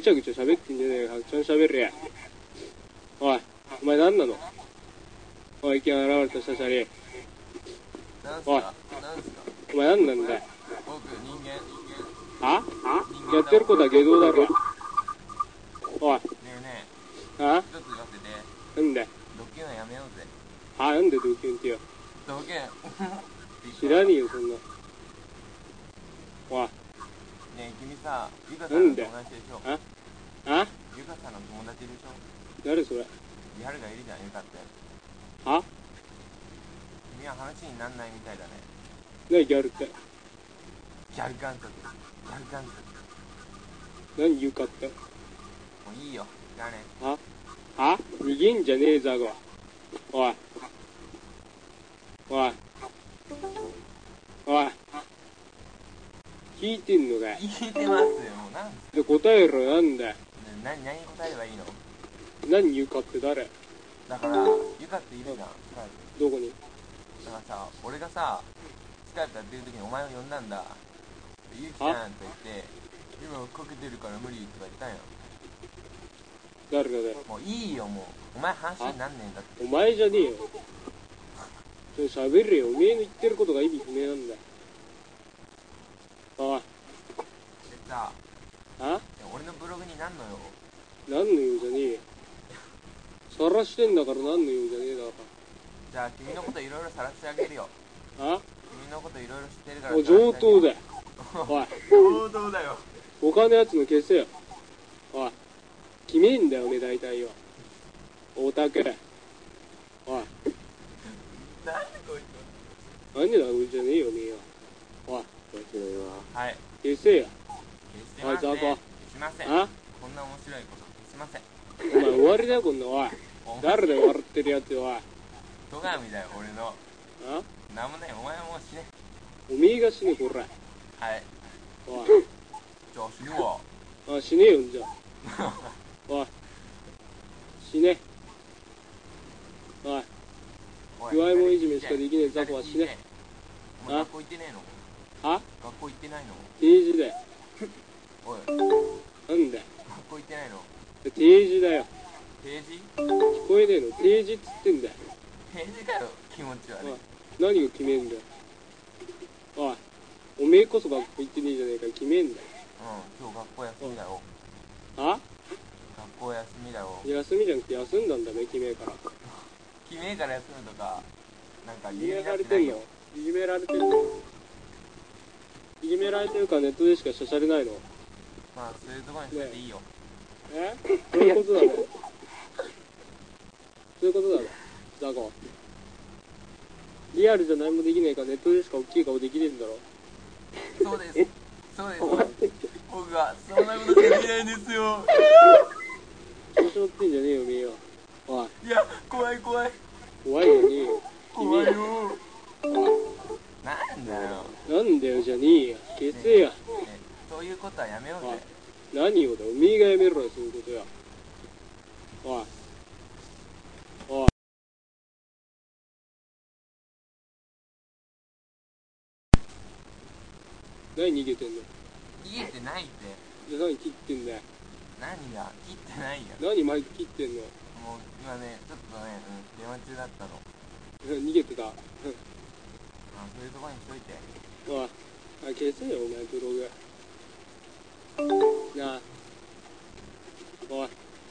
ぐちゃぐちゃ喋ってんじゃねえか。ちゃんと喋れや。おい、お前何なの？おい、いきなり現れたシャシャリ。おい、お前何なんだよ。 僕、人間。 は？やってることは下道だろ。おい。 ねえねえ。は？ 一つ言わせて。 なんだよ。 ドキュンやめようぜ。 は？なんでドキュンってよ。 ドキュン。 知らねえよ、そんな。おい。 ねえ、君さ、ゆかさんの友達でしょ。 あ？ ゆかさんの友達でしょ。 誰それ？ ギャルがいるじゃん、ゆかって。 は？ 君は話になんないみたいだね。 何ギャルって。 ギャル監督。ギャル監督。 何ゆかって。 もういいよ。じゃあね。 は？逃げんじゃねえザゴ。おい。おい。おい。聞いてんのかよ。 聞いてますよ、もうなんで、答えろよ、なんだよ。 何答えればいいの？ 何ゆかって誰？ だから、ゆかっているじゃん、スカイプ。 どこに？ だからさ、俺がさ、スカイプやってる時にお前を呼んだんだ。ゆうきちゃんって言って、今かけてるから無理とか言ったんよ。 誰だよ。 もういいよ、もう。お前話になんねえんだって。 お前じゃねえよ。それ喋れよ。おめえの言ってることが意味不明なんだよ。おい。 でさ、 は？ 俺のブログになんのよ。 何の用じゃねえよ。晒してんだから何の用じゃねえだろ。 じゃあ君のこといろいろさらしてあげるよ。 は？ 君のこといろいろ知ってるからもう上等だよ。おい。 上等だよ。 他のやつの消せよ。おい。決めんだよ、おめえ大体よ。オタク。おい。 なんでこいつ。 何だこいつじゃねえよ、おめえよ。おい。 はい。 消せよ。 消してません。 おい、ザコ。 消しません。 あ？ こんな面白いこと消しません。 お前終わりだよ、こんな。おい。誰だよ、笑ってるやつよ、おい。 戸上だよ、俺の。 あ？ なんもねえ、お前はもう死ね。 おめえが死ね、こら。 はい。 おい。 じゃあ死ぬわ。 あ、死ねえよ、じゃあ。おい。死ね。おい。弱いもんいじめしかできねえザコは死ね。 お前学校行ってねえの？ は？ 学校行ってないの？ 定時だよ。 おい。 なんだよ。 学校行ってないの？ 定時だよ。 定時？ 聞こえねえの？定時っつってんだよ。 定時かよ、気持ち悪い。 何が決めんだよ。おい。おめえこそ学校行ってねえじゃねえか、決めんだよ。 うん、今日学校休みだよ。 は？ 学校休みだよ。 休みじゃなくて休んだんだね、決めから。 決めから休むとか、なんかい理由になじめられてんの？ ってないよ。 いじめられてんの？いじめられてるからネットでしかしゃしゃれないの？ まあ、そういうところにしといていいよ。 え？そういうことだろ。そういうことだろ。ザコ。リアルじゃ何もできねえからネットでしか大きい顔できねえんだろ。 そうです。そうです。僕はそんなことできないんですよ。 調子乗ってんじゃねえよ、めえよ。おい。 いや、怖い怖い。 怖いよねえよ。 怖いよ。 おい。 なんだよ。 なんだよじゃねえよ。消せよ。 そういうことはやめようおいぜ。。 何をだ、おめえがやめろよ、そういうことよ。おい。おい。何逃げてんの？ 逃げてないって。 じゃあ何切ってんだよ。 何が切ってないよ。 何マイク切ってんの？ もう今ね、ちょっとね、電話中だったの。 逃げてた。 そういうところにしといて。 おい。消せよ、お前、ブログ。なあ。おい。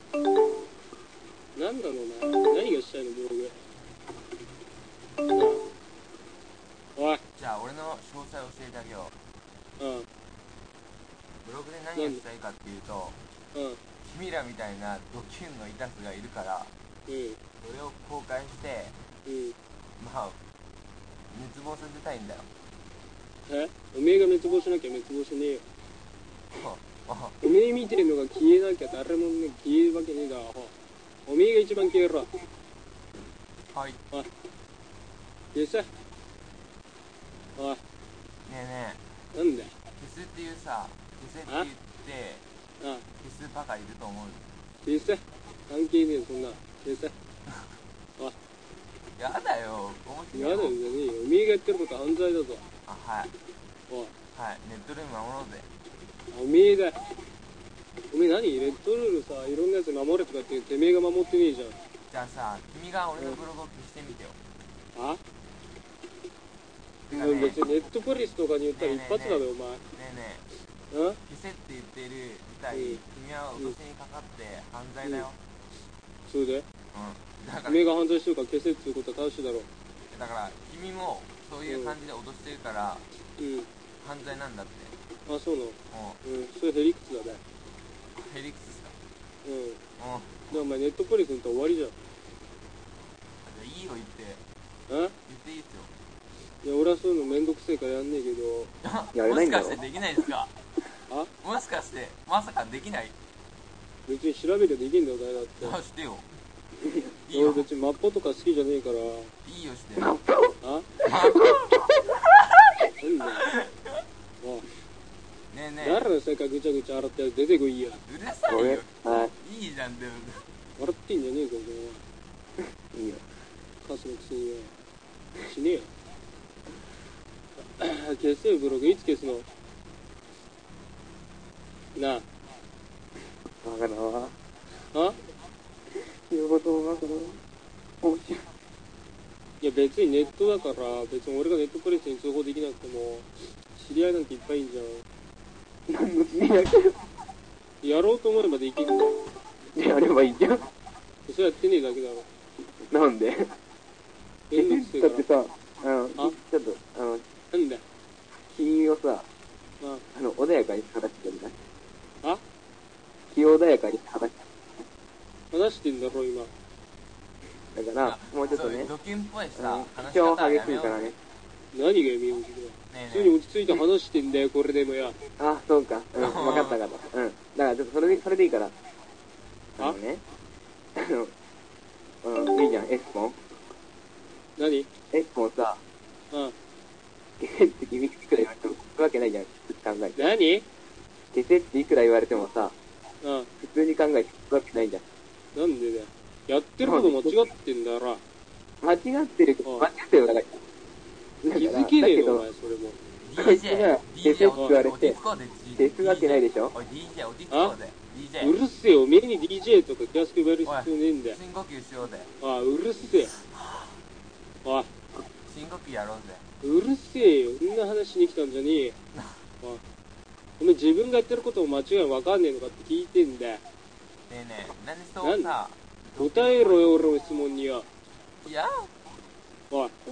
なんだろうな。何がしたいの、ブログ。なあ。おい。 じゃあ俺の詳細を教えてあげよう。 うん。 ブログで何がしたいかっていうと、 うん。 君らみたいなドキュンのイタスがいるから、 うん。 それを公開して、 うん。 まあ、熱望させたいんだよ。 おめえが滅亡しなきゃ滅亡しねえよ。おめえ見てるのが消えなきゃ誰もね、消えるわけねえだろ。おめえが一番消えろ。 はい。ねおい。消せ。おい。 えねえ、 なんだよ。 消すっていうさ、消せって言って、 ああ。 消すバカいると思う。 消せ。関係ねえよ、そんな。消せ。おい。 やだよ、面白い。 やだよじゃねえよ。おめえがやってることは犯罪だぞ。 あ、はい。 おい。 はい、ネットルーム守ろうぜ。 おめえだよ。おめえ何レッドルールさ、いろんなやつ守れとかっててめえが守ってねえじゃん。 じゃあさ、君が俺のブログを消してみてよ。 あてかね別にネットポリスとかに言ったら一発だべ、お前。 ねえねえ、 うん消せって言ってる自体、君は脅しにかかって犯罪だよ。 それでうん。だからてめえが犯罪してるから消せっていうことは正しいだろう。 だから君もそういう感じで脅してるからうん犯罪なんだって。 あ、そうなの。 うん。 それヘリクツだべ。 フェリックスか。 うんうん。 でお前ネットポリスに行ったら終わりじゃん。 じゃあいいよ言ってえいいっすよ。 いや俺はそういうのめんどくせえからやんねえけど。 やれもないんだろしかしてできないですか？ あもしかしてまさかできない？ 別に調べりゃできんだよ誰だってあ、してよ。いいよ。 俺別にマッポとか好きじゃねえから。 いいよしてよ。 あなんだよおいねえね誰の世界ぐちゃぐちゃ洗ってやつ出てこいや。 え、うるさい俺よ。 はいいじゃんでも。 笑ってんじゃねえぞお前。 いいよカスのくせによしねえよ消せよブログいつ消すのなバカだわあ仕事バカだわ面白いいや別にネットだから別に俺がネットポリスに通報できなくても知り合いなんていっぱいいんじゃ何の知り合いだよんやろうと思えばできるんだよやればいいじゃんそれやってねえだけだろなんでめんどくせえかだってさちあょっとらなんだよ気をさあ穏やかに話してるねあ気を穏やかに話して話してんだろ今だからもうちょっとねそうドキュンっぽいさ、話し主張方はやめよう。 激しいからね何が意味不思議だよね普通に落ち着いて話してんだよこれでもやあそうか分かった分かっただからちょっとそれでいいからねいいじゃんエスポン何エスポンさあ消せって君いくら言われても聞くわけないじゃん考えて何消せっていくら言われてもさあ普通に考えて聞くわけないじゃんなんでだよやってること間違ってんだろ間違ってる間違ってるだから気づけねえのお前それもこいつが DJ 消せって言われて落ち着こうぜ消すわけないでしょおい DJ 落ち着こうぜ DJ うるせえよ目に DJ とか気安く言われる必要ねえんだよ深呼吸しようぜあうるせえおい深呼吸やろうぜうるせえよそんな話しに来たんじゃねえよおいお前自分がやってることも間違いわかんねえのかって聞いてんだよねえねえ何そうさ答えろよ俺の質問によいやおい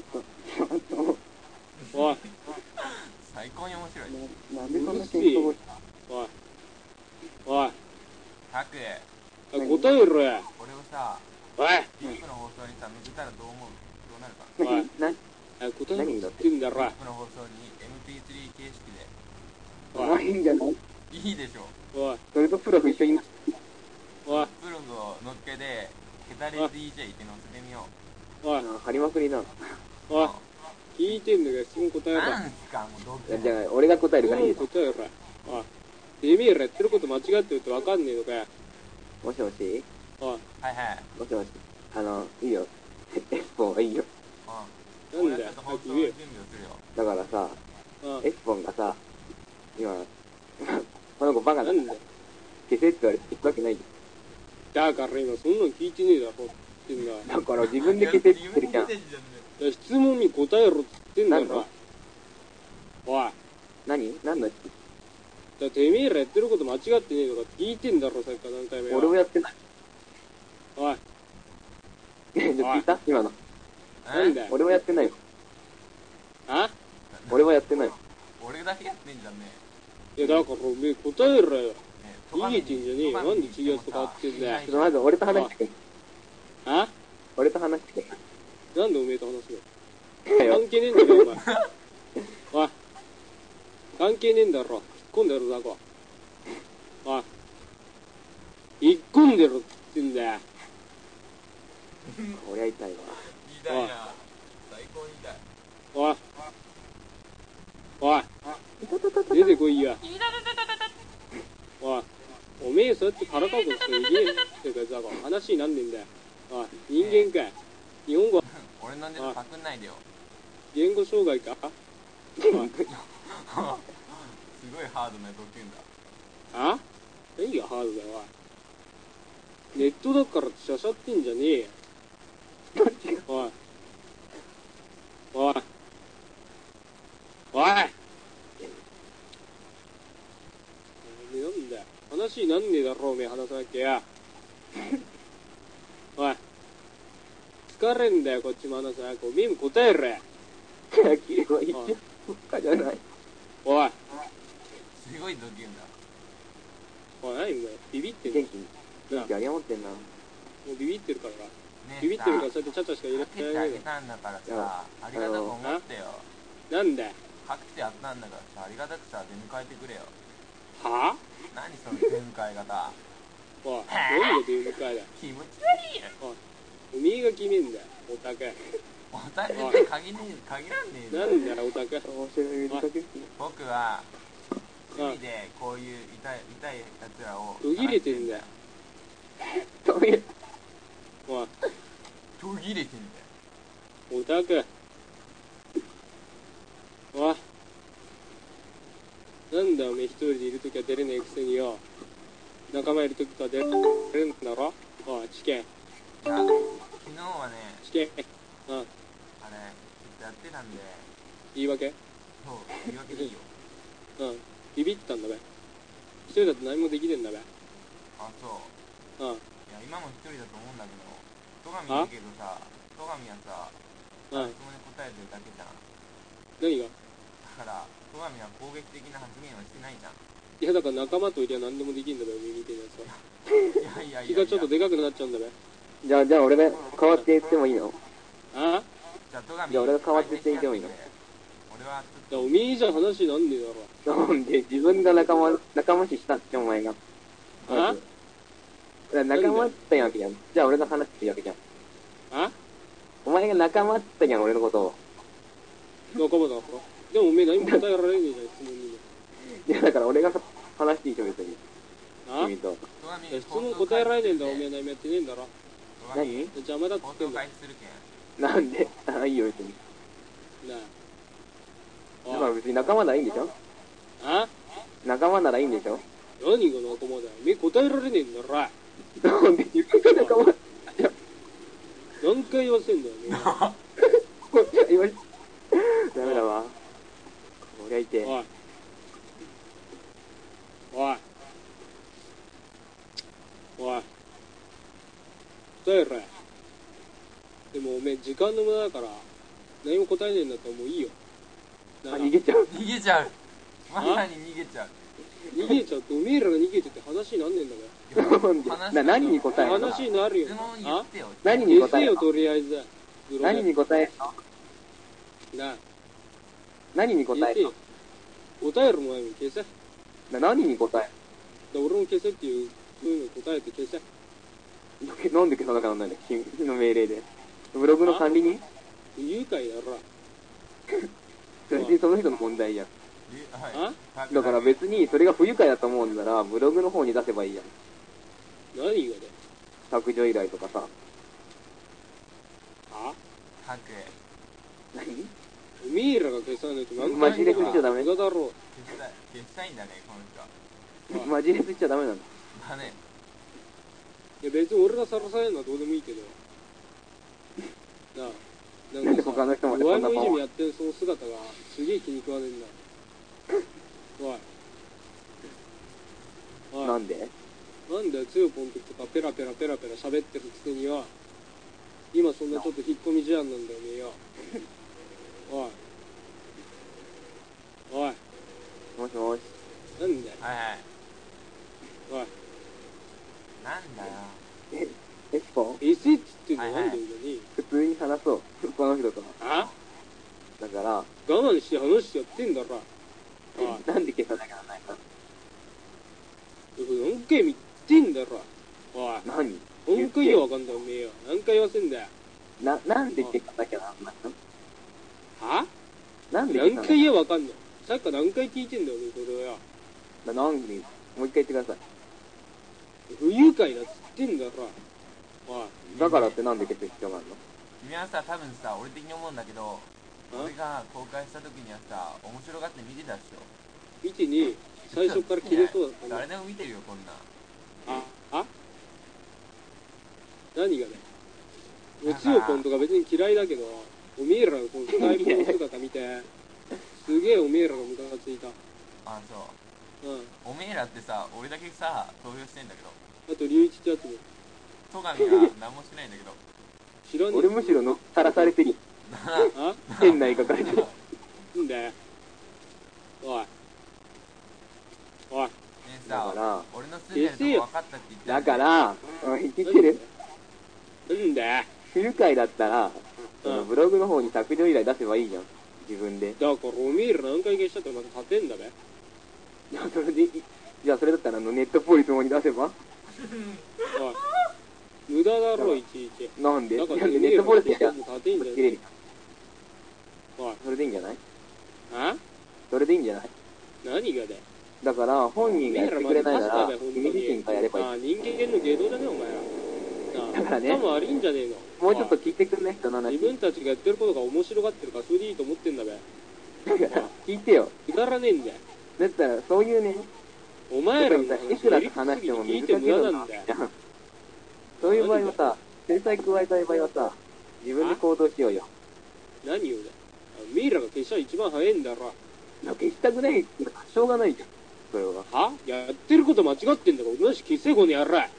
おい最高に面白いなんでそんな喧嘩をおいおいタク答えろや俺をさおいリップの放送にさ抜けたらどう思うどうなるかおいな答えろって言ってんだろリップの放送に MP3 形式でおいいいんじゃないいいでしょおいそれとプロフ一緒においプログを乗っけでケタレ DJ って乗せてみようおい張りまくりなおい聞いてんだから質問答えろなんすかもうどっじゃあ俺が答えるからいいよ答えろおいてめえらやってること間違ってるってわかんねえのかよもしもしおいはいはいもしもしいいよエスポンはいいよなんだよ俺はちょっと放送早く言えよの準備をするよだからさあエスポンがさ今この子バカなんだなんだよ消せって言われて聞くわけないじだから今そんなの聞いてねえだろって言ってんだゃんだから自分で消せって言ってるじゃん自分で出てんいや質問に答えろって言ってんだなんろおい何のてめえらやってること間違ってねえのかって聞いてんだろさっきから何回もよ俺もやってないおい聞いた今のなんだよ俺もやってないよあ俺はやってないよ俺だけやってんじゃんねいやだからおめえ答えろよね逃げてんじゃねえよなんで違うやつと変わってんだよちょっとまず俺と話してあ俺と話してなんでおめえと話すのいやよ関係ねえんだよお前おい関係ねえんだろ突っ込んでろだこおい引っ込んでろって言ってんだよ俺は痛いわ痛いな最高に痛いおいおい出てこいやおいおめえそうやってからかうことしかできねえってかさ話になんねえんだよおい人間かい日本語俺のネタパクんないでよ言語障害かおいすごいハードなドキュンだあ何何がハードだよ、おい。ネットだからってしゃしゃってんじゃねえよ。おい。おい。おい。なんだよ。話になんねえだろ、おめえ話さなきゃ。おい。疲れんだよ、こっちも話さなきゃ。おめえも答えろや。 野球は一応そっかじゃない。 おい。 すごいドキュンだ。 おい、何お前。ビビってんの元気元気あげ持ってんな。 もうビビってるからな。 ねビビってるからそうやってチャチャしか入れかけててないよ。 あげたんだからさ、ありがたく思ってよ。 なんだよ。 かけてやったんだからさ、ありがたくさ、出迎えてくれよ。 はぁ何その出迎え方。 おい、何が出迎えだよ。 気持ち悪いよ。 おい、おめえが決めんだよ、オタク。 おたくって限らんねえぞ。 なんだよ、オタク。 面白い短く僕は、海でこういう痛いやつらを。 途切れてんだよ。 そういう。 おい、 途切れてんだよ。 オタク。おい。なんだよ、おめえ一人でいるときは出れねえくせによ。仲間いるときとは出れるんだろ。おい、チケン。 いや、昨日はね、 チケン。うん、 あれ、ちょっとやってたんで、 言い訳そう、言い訳でいいよ。 うん、ビビったんだべ。一人だと何もできねえんだべ。 あ、そう。 うん、 いや、今も一人だと思うんだけど、戸上いるけどさ、戸上はさ、 うん、 質問に答えてるだけじゃん。 何がだから、戸上は攻撃的な発言はしてないじゃん。 いや、だから仲間といりゃ何でもできんだべ、おめえみたいなやつは。 いやいやいやいや。 気がちょっとでかくなっちゃうんだべ。 じゃあ俺が代わって言ってもいいの？ ああじゃあ戸上、 じゃあ俺が代わって言ってもいいの？ 俺はちょっおめえじゃ話なんねえだろ。 なんで自分が仲間視したってお前が。 あ仲間ってわけじゃん。じゃあ俺が話してるわけじゃん。 あお前が仲間ってやん、俺のことを。 仲間だろ。でもおめえ何も答えられねえじゃん、質問に。 いやだから俺が話していいでしょ、別に。 あ君と。 いや質問答えられねえんだ、おめえ何もやってねえんだろ。 何邪魔だっつ放送ってんだよ。 開始するけん。 なんであ、いいよ、別に。 なあ。 だから別に仲間ならいいんでしょ？ あ仲間ならいいんでしょ？ 何が仲間だよ。おめえ答えられねえんだろ。 なんで自分が仲間。 何回言わせんだよ、おめえ。 こっちは言われダメだわ。こりゃいて。 おい。おい。おい。答えろよ。でもおめえ時間の無駄だから、何も答えねえんだったらもういいよ。 あ、逃げちゃう。 逃げちゃう。まさに逃げちゃう。 逃げちゃって、おめえらが逃げてって話になんねえんだか何に答えら。 るの？ 話になるよ質。問言ってよ。 何に消せよ、 答えるの？ とりあえず。 何に答えるの？ なあ、 何に答消せよえるの？。 答える前に消せ。 何に答え俺も消せっていう、そういうの答えて消せ。 るの？なんで消さなきゃなんないんだよ、君の命令で。ブログの管理人？ 不愉快だろ。 それでその人の問題じゃん。 はい。 だから別にそれが不愉快だと思うんなら、ブログの方に出せばいいじゃん。 何がだよ。 削除依頼とかさ。 あ書く。 何？ おめえらが消さないと何マジで消しちゃダメ無駄だろう。 消したいんだね、この人。 マジレスしちゃダメなの。 だね。 いや別に俺がさらされるのはどうでもいいけど。なあ。 なんで他の人まで弱いそんなもんいじめやってるその姿がすげえ気に食わねえんだ。おい。おい。 なんで？ なんだよ、つよぽんとかペラペラ喋ってるくせによ。今そんなちょっと引っ込み思案なんだよねよ。おい。おい。 もしもし。 なんだよ。 はいはい。 おい。 なんだよ。 エスポン？ エセっつってんのはいはいなんでいいのに。 普通に話そう。この人とは。 あだから、 我慢して話してやってんだろ。おい。 なんで消さなきゃならないか。 何回も言ってんだろ。おい。 何？ 何回言えばわかんだよ、おめえよ。何回言わせんだよ。 なんで消さなきゃならないの？ はなんで何回言え消ばわかんの。さっきから何回聞いてんだよ、俺、それをよ。 さななんでもう一回言ってください。 不愉快だっつってんだろ。おい。 だからってなんで消す必要があるの？ 君はさ、多分さ、俺的に思うんだけど、 あ俺が公開した時にはさ、面白がって見てたでしょ。 見てねえ。 最初から切れそうだった誰でも見てるよこんなん。 あ何がね、おつよぽんとか別に嫌いだけど、おめえらのこのスカイプの姿見て、すげえおめえらがムカついた。 あ、そう。 うん。 おめえらってさ、俺だけさ、投票してんだけど。 あと、龍一ってやつも。 戸上は何もしないんだけど。 知らねえ。 俺むしろのさらされてる。 あ変な言い方で。 なんだよ。おい。おい。 ねえさ、俺の住んでるとこ分かったって言ってだから、言ってるなんだよ。 不愉快だったら、そのブログの方に削除依頼出せばいいじゃん。自分で。 だからおめえら何回消したってまた立てんだべ。 いや、それで、じゃあそれだったらネットポリスの方に出せばおい。無駄だろ、いちいち。 なんでだからネットポリスじゃ立てんじゃ切れる。 おい。 それでいいんじゃないあそれでいいんじゃない何がだよ。 だから本人がやってくれないなら、君自身がやればいい。 ああ、人間の芸道だね、お前ら。 だからね、 頭悪いんじゃねえの。 もうちょっと聞いてくんね、人の話。 自分たちがやってることが面白がってるから、それでいいと思ってんだべ。 聞いてよ。 くだらねえんだよ。 だったら、そういうね、 お前らのいくら話しても聞いて無駄水かけるなんだよ。 そういう場合はさ、制裁加えたい場合はさ、自分で行動しようよ。 何をだよ。ミイラが消したら一番早いんだろ。 消したくないってしょうがないじゃん。それは。 はやってること間違ってんだから、おとなしく消せこのやら。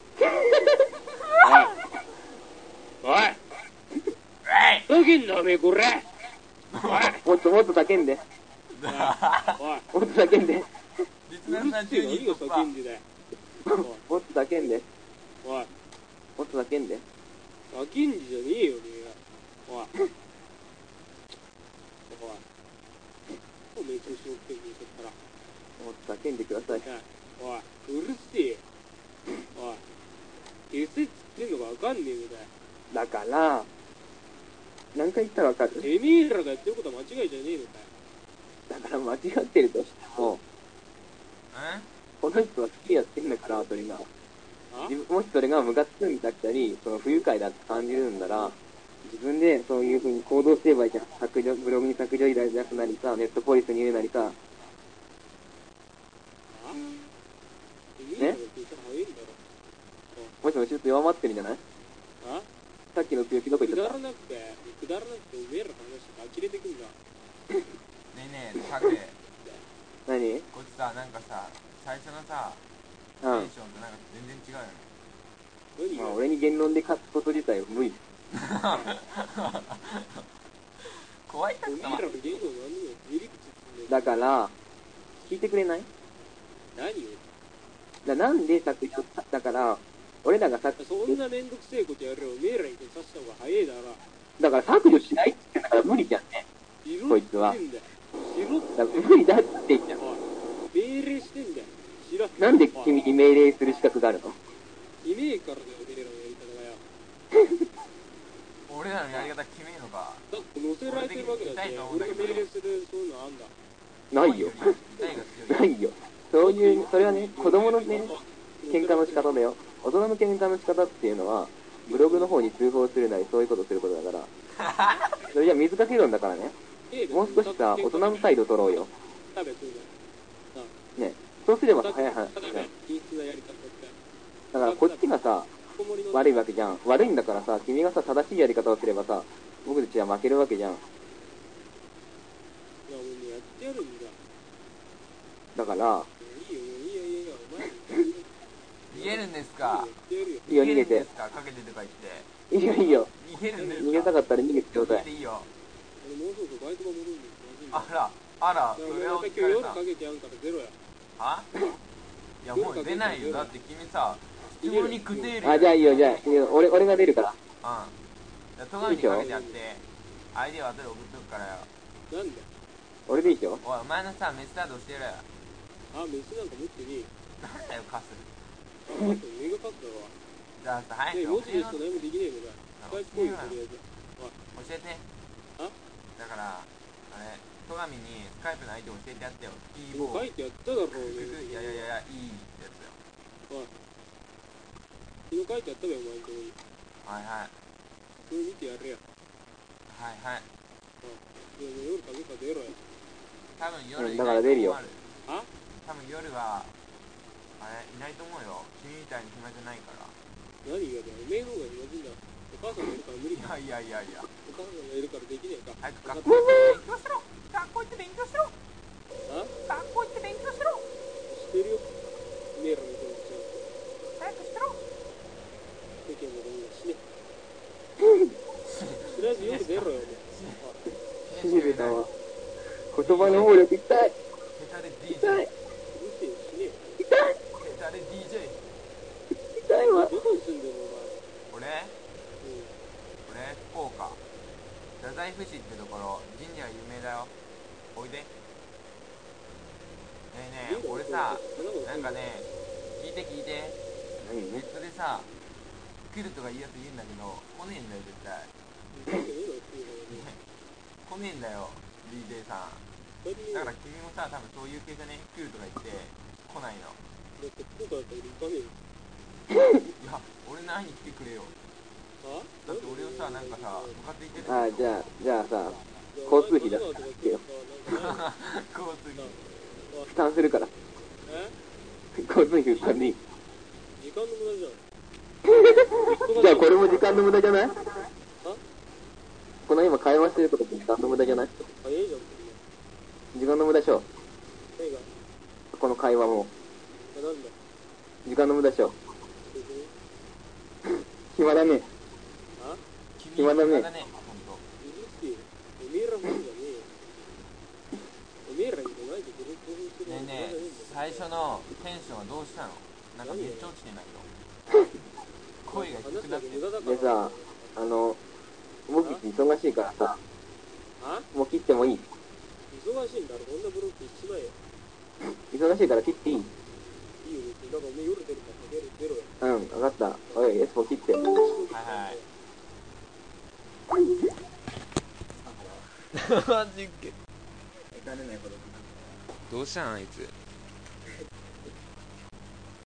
おいおいふざけんなおめえこれ。 もっともっと叫んで。 おいもっと叫んで。 リスナーさん中に何が叫んでだよ。 もっと叫んで。 おいもっと叫んで。 叫んじゃねえよおめえが。おいおめえ調子乗ってんのそったら。 もっと叫んでください。 おい、うるせえ。おい、消せっつってんのがわかんねえのだよ。 だから、何回言ったらわかる？ てめえらがやってることは間違いじゃねえのかよ。 だから間違ってるとしても、この人は好きでやってんだから、それが。もしそれがムカつくんだったり、その不愉快だって感じるんなら、自分でそういう風に行動すればいいじゃん。ブログに削除依頼出すなりさ、ネットポリスに言うなりさ。ね？もしもちょっと弱まってるんじゃない？さっきの強気どこ行っちゃった？ くだらなくておめえらの話呆れてくんだ。 ねえねえ、タク。 何？ こっちさ、なんかさ、最初のさ、テンションとなんか全然違うよね。 まあ俺に言論で勝つこと自体は無理。 怖いタク様。 だから、聞いてくれない？ 何をなんで削除、だから、俺らが削除、 そんなめんどくせえことやるよ、おめえらに刺した方が早いだろ。 だから削除しないって言ってんだから無理じゃんね。こいつは。だから無理だって言ってんだよ。 命令してんだよ。知らん。 なんで君に命令する資格があるの？ いねえからだよ、おめえらのやり方がよ。 俺らのやり方決めんのか。 だって乗せられてるわけだし、俺が命令するそういうのあんだ。 ないよ。ないよ。そういう、それはね、子供のね、喧嘩の仕方だよ。大人の喧嘩の仕方っていうのは、ブログの方に通報するなり、そういうことすることだから。それじゃ水かけ論だからね。もう少しさ、大人の態度取ろうよ。ね、そうすれば早い話だよ。だからこっちがさ、悪いわけじゃん。悪いんだからさ、君がさ、正しいやり方をすればさ、僕たちは負けるわけじゃん。だから、 逃げるんですか？ いいよ、逃げて。 かけてとか言って。 いいよ、いいよ。 逃げるんですか？ 逃げたかったら逃げてちょうだい。 いいよ。 あら、それを聞かれた。は？いや、もう出ないよ。だって君さ、質問にくてる。 あ、じゃあいいよ、じゃあ、俺が出るから。 うん。戸上にかけてやって、アイディア後で送っとくからよ。 なんで？ 俺でいいでしょ？ おい、お前のさ、メスタード教えろよ。 メスなんか持ってねえよ。 なんだよ、カス。 上がカスだろ。 じゃあさ、早く文字でしか何もできねえのか。スカイプコインとりあえず。 教えて。だから、あれ、戸上にスカイプの相手教えてやってよ。いい棒。 書いてやっただろうね。 いや、いいってやつよ。 昨日書いてやったべ、お前のとこに。 はいはい。 それ見てやれよ。 はいはい。 夜かけか出ろよ。 多分夜だから出るよ。 多多分夜はあれいないと思うよ。君みたいに暇じゃないから。 何がだよ、おめえの方が暇人だ。お母さんがいるから無理か。 いやいやいやいや、 お母さんがいるからできねえか。 早く学校行って勉強しろ。学校行って勉強しろ。 あ、 学校行って勉強しろ。 してるよ、おめえらの気持ちは。 早くしろ。 世間のゴミは死ね。とりあえず夜出ろよ、お前。 しびれたわ。言葉の暴力痛い。 下手で DJ。 うるせえよ、死ねよ。 痛い。 下手で DJ。 痛いわ。 どこに住んでんの、お前。 俺福岡太宰府市ってところ、神社有名だよ。おいで。ねえねえ、俺さ、なんかね、聞いて何ネットでさ、来るとかいいやついるんだけど、来ねえんだよ絶対。来ねえんだよ DJ さん。だから君もさ、多分そういう系じゃね、来るとか言って来ないの。 だって福岡だったら俺行かねえよ。 いや、俺の会いに来てくれよ。 あ、 だって俺をさ、なんかさ、ムカついてる。 ああ、じゃあさ、交通費出してよ。 交通費負担するから。 え、 交通費負担でいい。 時間の無駄じゃん。 じゃあこれも時間の無駄じゃない？この今会話してることって時間の無駄じゃない？ 早いじゃん。 時間の無駄でしょ。 何が？ この会話も。 なんだ？ 時間の無駄でしょ。 別に。 暇だね。 あ？ 暇だね。 ほんと。 うるせえよ。おめえらもんじゃねえよ。おめえらにもないで興奮する。 ねえねえ、最初のテンションはどうしたの？なんかめっちゃ落ちてないと。声が低くなってる。 でさ、僕忙しいからさ、 あ？ もう切ってもいい？ 忙しいんだろ、こんなブロック一枚よ。 忙しいから切っていい？ いいよ、別に。だからおめえ夜出るから出ろよ。 うん、分かった。おい、エスポ切って。 はいはい。マジか。どうしたんあいつ。